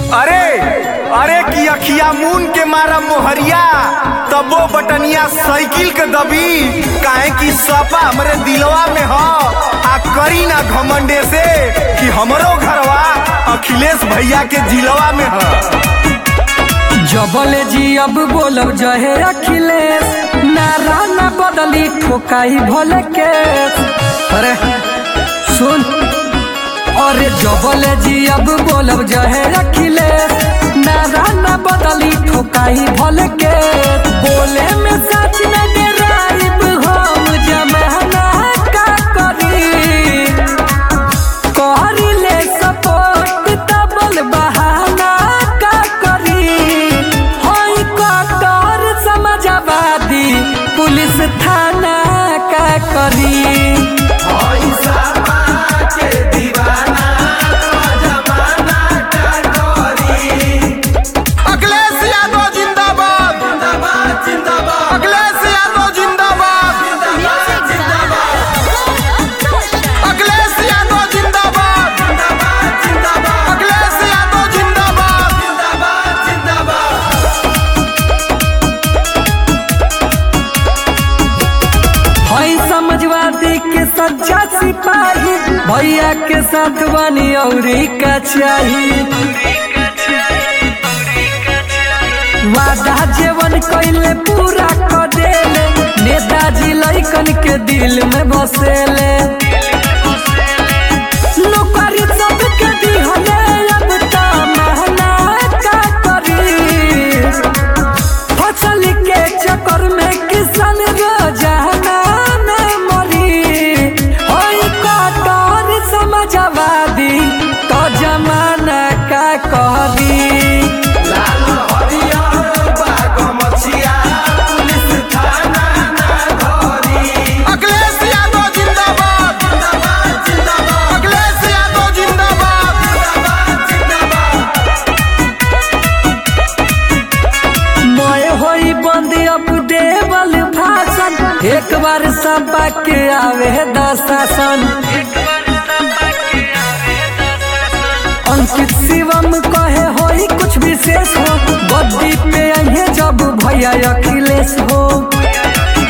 अरे अरे कि अखिया मून के मारा मोहरिया तबो बटनिया साइकिल के दबी काहे कि सपा हमरे दिलवा में ह आ करी ना घमंडे से कि हमरो घरवा अखिलेश भैया के जिलवा में ह। जबले जी अब बोलब जहे अखिलेश नारा न बदली ठोकाई भले के। अरे सुन अरे जबले जी अब बोलब जहे अखिलेश नारा न बदली ठोकाई भले के। बोले में सच न डराइब हम जमाना का करी करी ले सपोर्ट तबल बहाना का करी होई कटर समाजवादी पुलिस थाना का करी। समाजवादी के सच्चा सिपाही भैया के साथ बनी औरी का चाहिए। वादा जीवन कैले पूरा कर देले नेताजी लइकन के दिल में बसेले। नौकरी सबके दिहले अब त महना का करी फसल के चक्कर में किसान रोजाना समाजवादी तो जमाना का कहरी। अखिलेश यादव जिंदाबाद अखिलेश यादव जिंदाबाद। मैं होई बंद अब देवल भाषण एक बार सबा के आवे दशासन। अंकित शिवम कहे होई कुछ विशेष हो बद्दी पे अहे जब भैया अखिलेश हो।